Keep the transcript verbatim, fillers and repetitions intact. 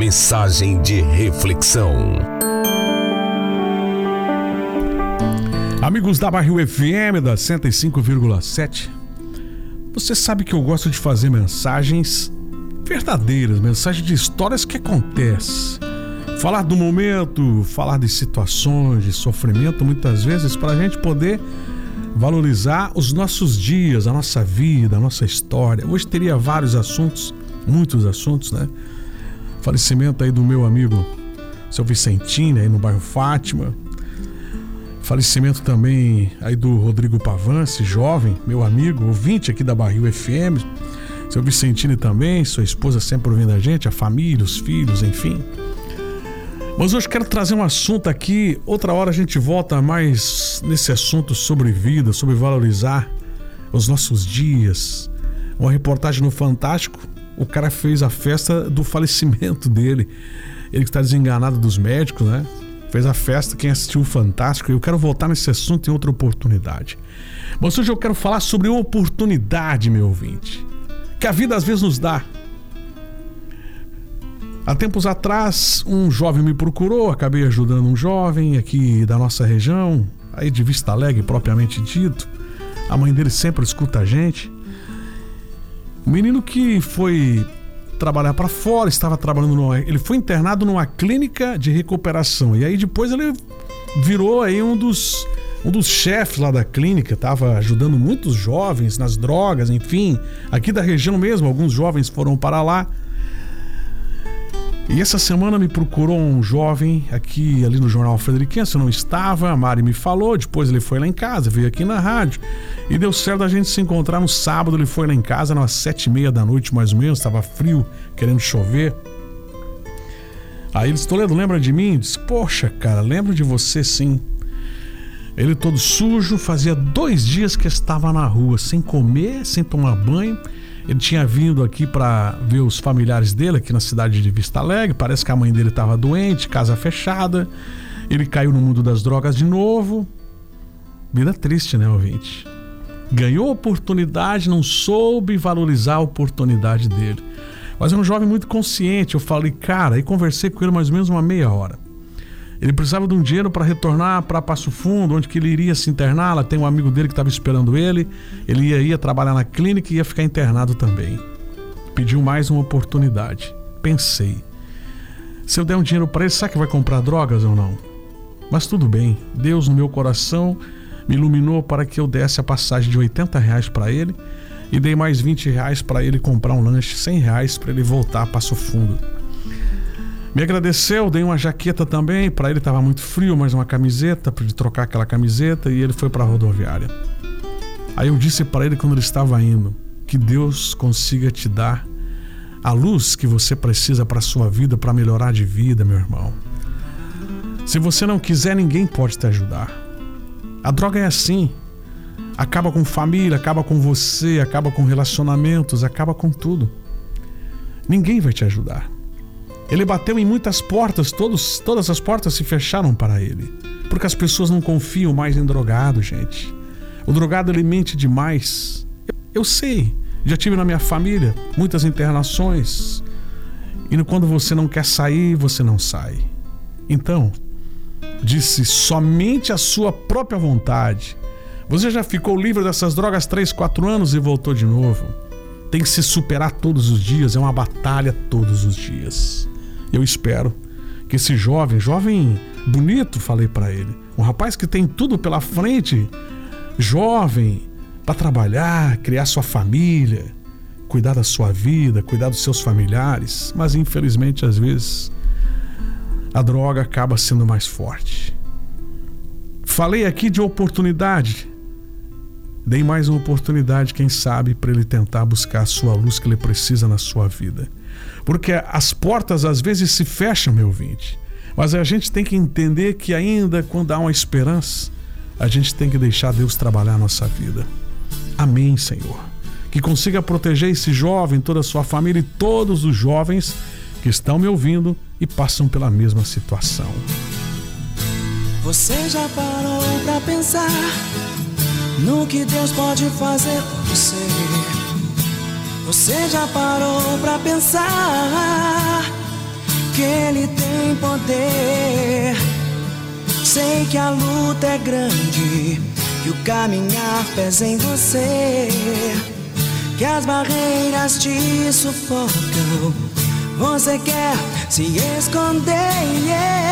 Mensagem de reflexão. Amigos da Barril F M, da cento e cinco vírgula sete, você sabe que eu gosto de fazer mensagens verdadeiras, mensagens de histórias que acontecem. Falar do momento, falar de situações, de sofrimento, muitas vezes, para a gente poder valorizar os nossos dias, a nossa vida, a nossa história. Hoje teria vários assuntos, muitos assuntos, né? Falecimento aí do meu amigo, seu Vicentino, aí no bairro Fátima. Falecimento também aí do Rodrigo Pavance, jovem, meu amigo, ouvinte aqui da Barril F M. Seu Vicentino também, sua esposa sempre ouvindo a gente, a família, os filhos, enfim. Mas hoje quero trazer um assunto aqui, outra hora a gente volta mais nesse assunto sobre vida, sobre valorizar os nossos dias. Uma reportagem no Fantástico, o cara fez a festa do falecimento dele. Ele que está desenganado dos médicos, né? Fez a festa, quem assistiu o Fantástico. Eu quero voltar nesse assunto em outra oportunidade. Mas hoje eu quero falar sobre oportunidade, meu ouvinte, que a vida às vezes nos dá. Há tempos atrás, um jovem me procurou, acabei ajudando um jovem aqui da nossa região, aí de Vista Alegre propriamente dito. A mãe dele sempre escuta a gente. Um menino que foi trabalhar para fora, estava trabalhando numa, ele foi internado numa clínica de recuperação, e aí depois ele virou aí um dos um dos chefes lá da clínica, estava ajudando muitos jovens nas drogas, enfim, aqui da região mesmo, alguns jovens foram para lá. E essa semana me procurou um jovem aqui ali no Jornal Frederiquense, eu não estava, a Mari me falou, depois ele foi lá em casa, veio aqui na rádio e deu certo a gente se encontrar no sábado. Ele foi lá em casa umas sete e meia da noite mais ou menos, estava frio, querendo chover. Aí ele disse: Toledo, lembra de mim? Eu disse: poxa, cara, lembro de você sim. Ele todo sujo, fazia dois dias que estava na rua, sem comer, sem tomar banho. Ele tinha vindo aqui para ver os familiares dele aqui na cidade de Vista Alegre. Parece que a mãe dele estava doente, casa fechada. Ele caiu no mundo das drogas de novo. Vida triste, né, ouvinte? Ganhou oportunidade, não soube valorizar a oportunidade dele. Mas é um jovem muito consciente. Eu falei, cara, e conversei com ele mais ou menos uma meia hora. Ele precisava de um dinheiro para retornar para Passo Fundo, onde que ele iria se internar. Lá tem um amigo dele que estava esperando ele. Ele ia, ia trabalhar na clínica e ia ficar internado também. Pediu mais uma oportunidade. Pensei, se eu der um dinheiro para ele, será que vai comprar drogas ou não? Mas tudo bem. Deus no meu coração me iluminou para que eu desse a passagem de oitenta reais para ele e dei mais vinte reais para ele comprar um lanche, cem reais para ele voltar a Passo Fundo. Me agradeceu, dei uma jaqueta também, para ele estava muito frio, mais uma camiseta, para ele trocar aquela camiseta, e ele foi para a rodoviária. Aí eu disse para ele quando ele estava indo, que Deus consiga te dar a luz que você precisa para a sua vida, para melhorar de vida, meu irmão. Se você não quiser, ninguém pode te ajudar. A droga é assim, acaba com família, acaba com você, acaba com relacionamentos, acaba com tudo. Ninguém vai te ajudar. Ele bateu em muitas portas, todos, todas as portas se fecharam para ele. Porque as pessoas não confiam mais em drogado, gente. O drogado, ele mente demais. Eu, eu sei, já tive na minha família muitas internações. E quando você não quer sair, você não sai. Então, disse, somente a sua própria vontade. Você já ficou livre dessas drogas três, quatro anos e voltou de novo. Tem que se superar todos os dias, é uma batalha todos os dias. Eu espero que esse jovem, jovem bonito, falei para ele, um rapaz que tem tudo pela frente, jovem, para trabalhar, criar sua família, cuidar da sua vida, cuidar dos seus familiares, mas infelizmente às vezes a droga acaba sendo mais forte. Falei aqui de oportunidade, dei mais uma oportunidade, quem sabe, para ele tentar buscar a sua luz que ele precisa na sua vida. Porque as portas às vezes se fecham, meu ouvinte. Mas a gente tem que entender que ainda quando há uma esperança, a gente tem que deixar Deus trabalhar a nossa vida. Amém, Senhor. Que consiga proteger esse jovem, toda a sua família e todos os jovens que estão me ouvindo e passam pela mesma situação. Você já parou pra pensar no que Deus pode fazer por você? Você já parou pra pensar que Ele tem poder. Sei que a luta é grande, que o caminhar pesa em você, que as barreiras te sufocam. Você quer se esconder, yeah.